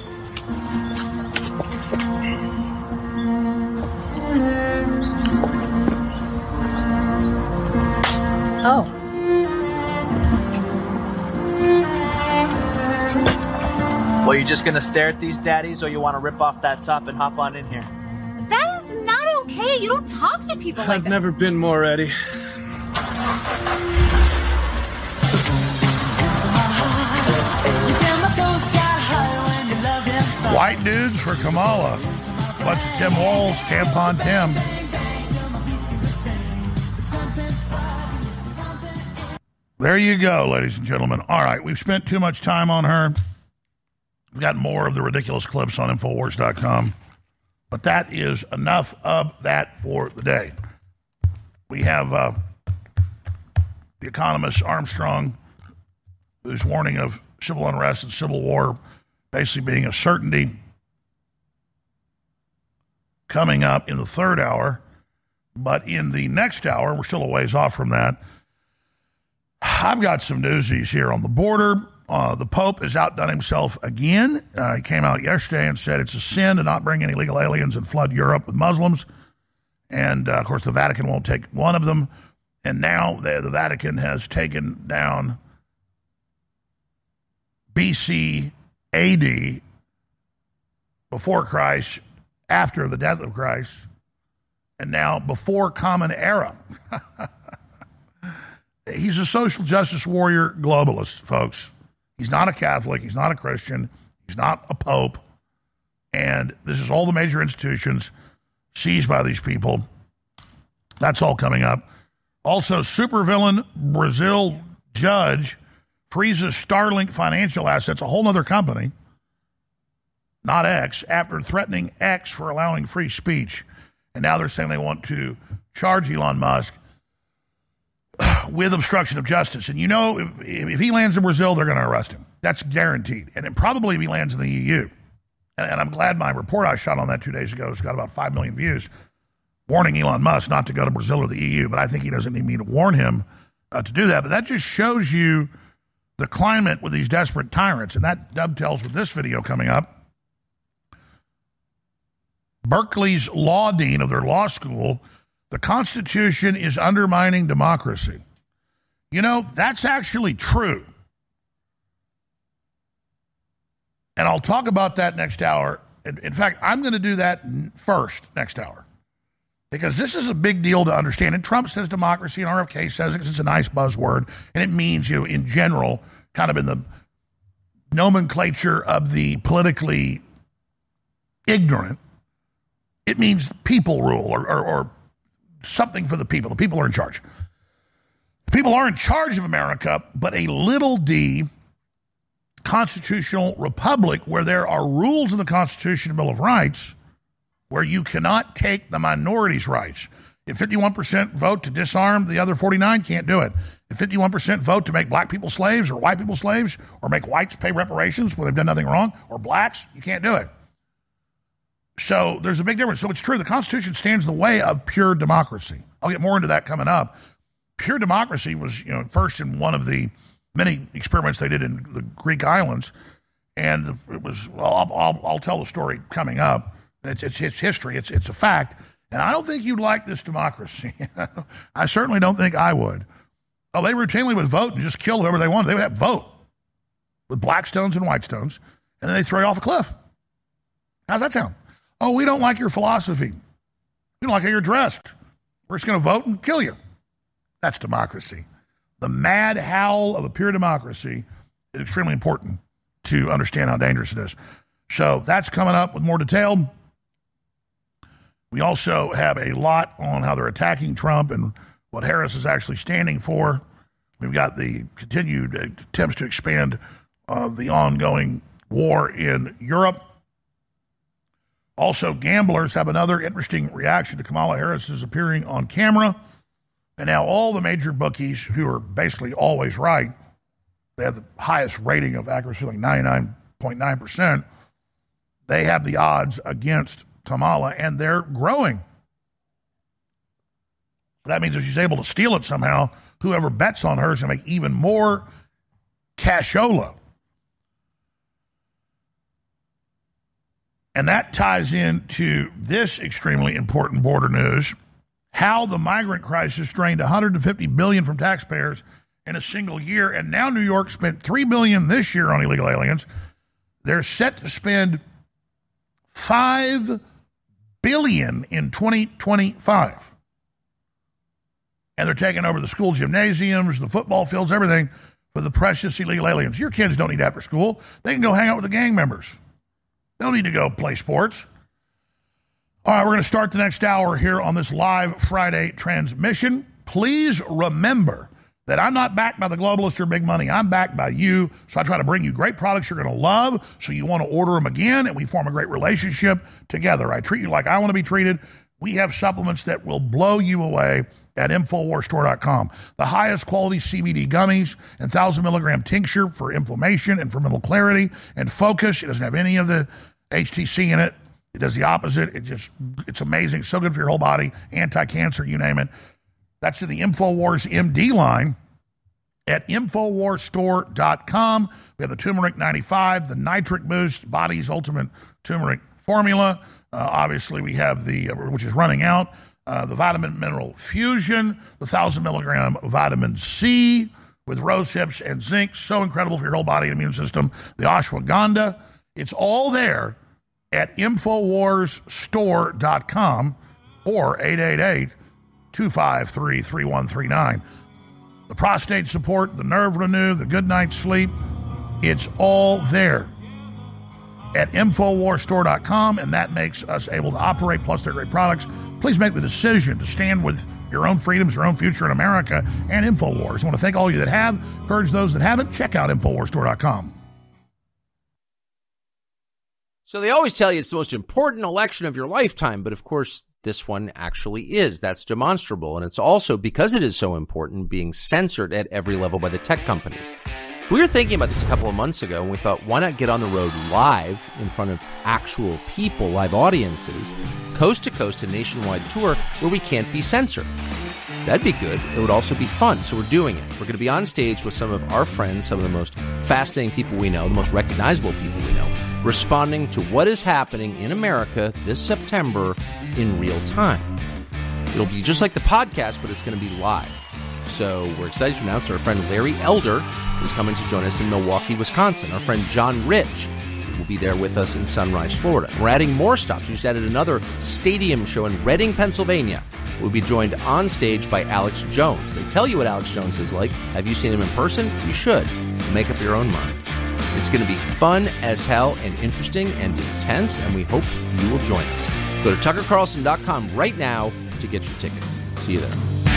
Oh. Well, you just gonna stare at these daddies, or you want to rip off that top and hop on in here? That is not okay. You don't talk to people like I've that. never been more ready. White Dudes for Kamala. A bunch of Tim Walz, Tampon Tim. There you go, ladies and gentlemen. All right, we've spent too much time on her. We've got more of the ridiculous clips on Infowars dot com. But that is enough of that for the day. We have uh, the economist Armstrong, who's warning of civil unrest and civil war basically being a certainty coming up in the third hour. But in the next hour, we're still a ways off from that, I've got some newsies here on the border. Uh, the Pope has outdone himself again. Uh, he came out yesterday and said it's a sin to not bring any illegal aliens and flood Europe with Muslims. And, uh, of course, the Vatican won't take one of them. And now the, the Vatican has taken down B C A D, before Christ, after the death of Christ, and now before Common Era. He's a social justice warrior globalist, folks. He's not a Catholic. He's not a Christian. He's not a pope. And this is all the major institutions seized by these people. That's all coming up. Also, supervillain Brazil judge freezes Starlink financial assets, a whole other company, not X, after threatening X for allowing free speech. And now they're saying they want to charge Elon Musk with obstruction of justice. And you know, if, if he lands in Brazil, they're going to arrest him. That's guaranteed. And it probably if he lands in the E U. And, and I'm glad my report I shot on that two days ago has got about five million views, warning Elon Musk not to go to Brazil or the E U. But I think he doesn't need me to warn him uh, to do that. But that just shows you the climate with these desperate tyrants. And that dovetails with this video coming up. Berkeley's law dean of their law school, the Constitution is undermining democracy. You know, that's actually true. And I'll talk about that next hour. In, in fact, I'm going to do that first next hour. Because this is a big deal to understand. And Trump says democracy, and R F K says it because it's a nice buzzword. And it means, you know, in general, kind of in the nomenclature of the politically ignorant, it means people rule or, or, or something for the people. The people are in charge. The people are in charge of America, but a little d constitutional republic where there are rules in the Constitution and Bill of Rights where you cannot take the minorities' rights. If fifty-one percent vote to disarm, the other forty-nine can't do it. If fifty-one percent vote to make black people slaves or white people slaves or make whites pay reparations where they've done nothing wrong, or blacks, you can't do it. So there's a big difference. So it's true, the Constitution stands in the way of pure democracy. I'll get more into that coming up. Pure democracy was, you know, first in one of the many experiments they did in the Greek islands. And it was, well, I'll, I'll, I'll tell the story coming up. It's, it's, it's history. It's, it's a fact. And I don't think you'd like this democracy. I certainly don't think I would. Oh, they routinely would vote and just kill whoever they wanted. They would have vote with black stones and white stones, and then they throw you off a cliff. How's that sound? Oh, we don't like your philosophy. We don't like how you're dressed. We're just going to vote and kill you. That's democracy. The mad howl of a pure democracy is extremely important to understand how dangerous it is. So that's coming up with more detail. We also have a lot on how they're attacking Trump and what Harris is actually standing for. We've got the continued attempts to expand uh, the ongoing war in Europe. Also, gamblers have another interesting reaction to Kamala Harris's appearing on camera. And now all the major bookies, who are basically always right, they have the highest rating of accuracy, like ninety-nine point nine percent. They have the odds against Kamala, and they're growing. That means if she's able to steal it somehow, whoever bets on her is going to make even more cashola. And that ties into this extremely important border news, how the migrant crisis drained one hundred fifty billion dollars from taxpayers in a single year, and now New York spent three billion dollars this year on illegal aliens. They're set to spend five billion dollars in twenty twenty-five. And they're taking over the school gymnasiums, the football fields, everything for the precious illegal aliens. Your kids don't need after school. They can go hang out with the gang members. They don't need to go play sports. All right, we're going to start the next hour here on this live Friday transmission. Please remember that I'm not backed by the globalists or big money. I'm backed by you. So I try to bring you great products you're going to love, so you want to order them again, and we form a great relationship together. I treat you like I want to be treated. We have supplements that will blow you away at Infowars Store dot com. The highest quality C B D gummies and one thousand milligram tincture for inflammation and for mental clarity and focus. It doesn't have any of the H T C in it. It does the opposite. It just, it's amazing. So good for your whole body. Anti-cancer, you name it. That's in the Infowars M D line at Infowars Store dot com. We have the Turmeric ninety-five, the Nitric Boost, Body's Ultimate Turmeric Formula. Uh, obviously, we have the, uh, which is running out, uh, the Vitamin Mineral Fusion, the one thousand milligram Vitamin C with rose hips and zinc. So incredible for your whole body and immune system. The Ashwagandha. It's all there at Infowars Store dot com or eight eight eight, two five three, three one three nine. The prostate support, the nerve renew, the good night's sleep, it's all there at Infowars Store dot com, and that makes us able to operate, plus their great products. Please make the decision to stand with your own freedoms, your own future in America, and Infowars. I want to thank all of you that have. Encourage those that haven't. Check out Infowars Store dot com. So they always tell you it's the most important election of your lifetime, but of course this one actually is. That's demonstrable, and it's also, because it is so important, being censored at every level by the tech companies. So we were thinking about this a couple of months ago, and we thought, why not get on the road live in front of actual people, live audiences, coast to coast, a nationwide tour where we can't be censored. That'd be good. It would also be fun, so we're doing it. We're going to be on stage with some of our friends, some of the most fascinating people we know, the most recognizable people we know, responding to what is happening in America this September in real time. It'll be just like the podcast, but it's going to be live. So we're excited to announce that our friend Larry Elder is coming to join us in Milwaukee, Wisconsin. Our friend John Rich will be there with us in Sunrise, Florida. We're adding more stops. We just added another stadium show in Reading, Pennsylvania. We'll be joined on stage by Alex Jones. They tell you what Alex Jones is like. Have you seen him in person? You should. Make up your own mind. It's going to be fun as hell and interesting and intense, and we hope you will join us. Go to Tucker Carlson dot com right now to get your tickets. See you there.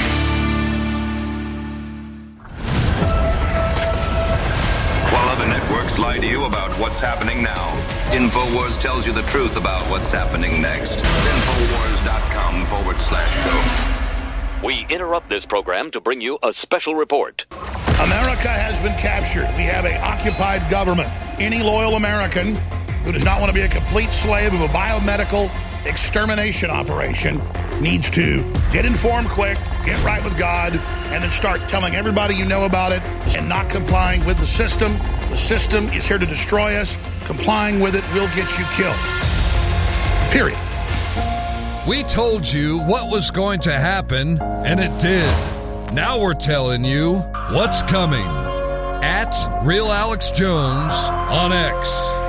While other networks lie to you about what's happening now, InfoWars tells you the truth about what's happening next. Infowars dot com forward slash go. We interrupt this program to bring you a special report. America has been captured. We have an occupied government. Any loyal American who does not want to be a complete slave of a biomedical extermination operation needs to get informed quick, get right with God, and then start telling everybody you know about it and not complying with the system. The system is here to destroy us. Complying with it will get you killed. Period. We told you what was going to happen, and it did. Now we're telling you what's coming. At Real Alex Jones on X.